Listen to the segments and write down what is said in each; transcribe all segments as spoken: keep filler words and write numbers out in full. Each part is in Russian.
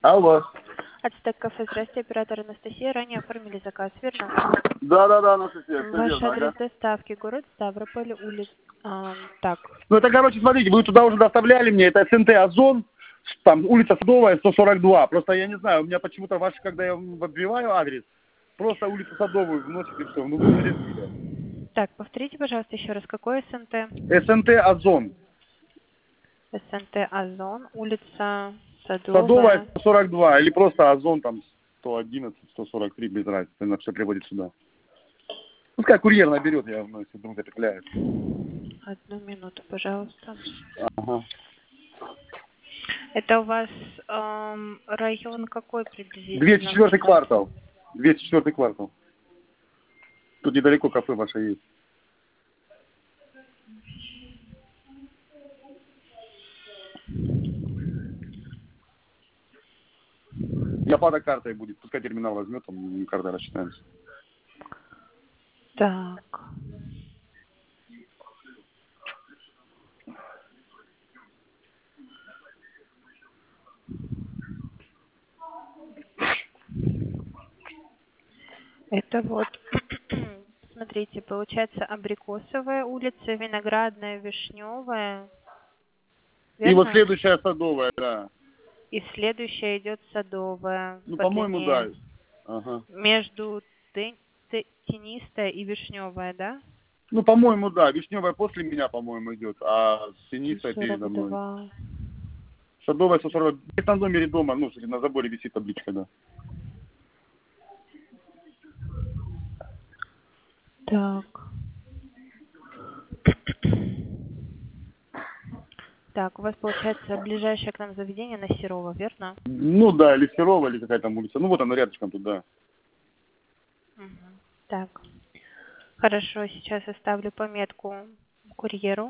Алло. Ацтек кафе, здрасте, оператор Анастасия. Ранее оформили заказ, верно? Да, да, да, Анастасия, все Ваш верно, адрес ага. доставки, город Ставрополь, улица... А, так. Ну это, короче, смотрите, вы туда уже доставляли мне, это СНТ Озон, там улица Садовая, сто сорок два. Просто я не знаю, у меня почему-то ваш, когда я вбиваю адрес, просто улицу Садовую вносит и все. Ну вы нарезали. Так, повторите, пожалуйста, еще раз, какой СНТ? СНТ Озон. СНТ Озон, улица Садовая Садовая. сто сорок два. Или просто Озон там сто одиннадцать, сто сорок три, без разницы, она все приводит сюда. Пускай курьер наберет, я, ну, если вдруг запетляет. Одну минуту, пожалуйста. Ага. Это у вас эм, район какой приблизительно? двести четвёртый квартал. двести четвёртый квартал. Тут недалеко кафе ваше есть. И оплата картой будет. Пускай терминал возьмет, там картой рассчитаемся. Так. Это вот, смотрите, получается Абрикосовая улица, Виноградная, Вишневая. И вот Верно? следующая Садовая, да. И следующая идет Садовая, Ну, по-моему, да. подлиннее. Ага. Между Т- Т- Тенистая и Вишневая, да? Ну, по-моему, да. Вишневая после меня, по-моему, идет, а Тенистая передо мной. сто сорок два. Садовая сто сорок два. Здесь на номере дома, ну, на заборе висит табличка, да. Так. Так, у вас получается ближайшее к нам заведение на Серова, верно? Ну, да, или Серова, или какая там улица. Ну, вот она рядышком тут, да. Мгм. Так. Хорошо, сейчас оставлю пометку курьеру.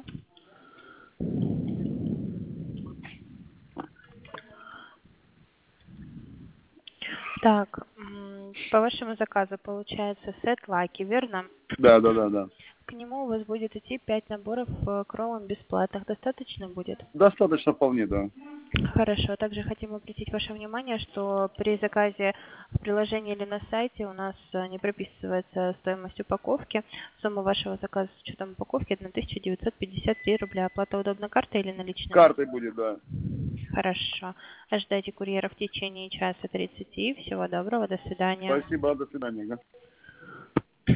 Так, м, по вашему заказу получается сет лаки, верно? Да, да, да, да. К нему у вас будет идти пять наборов э, кровом бесплатных. Достаточно будет? Достаточно вполне, да. Хорошо. Также хотим обратить ваше внимание, что при заказе в приложении или на сайте у нас э, не прописывается стоимость упаковки. Сумма вашего заказа с учетом упаковки тысяча девятьсот пятьдесят три рубля. Оплата удобна картой или наличными? Картой будет, да. Хорошо. Ожидайте курьера в течение часа тридцати. Всего доброго. До свидания. Спасибо, до свидания. Да.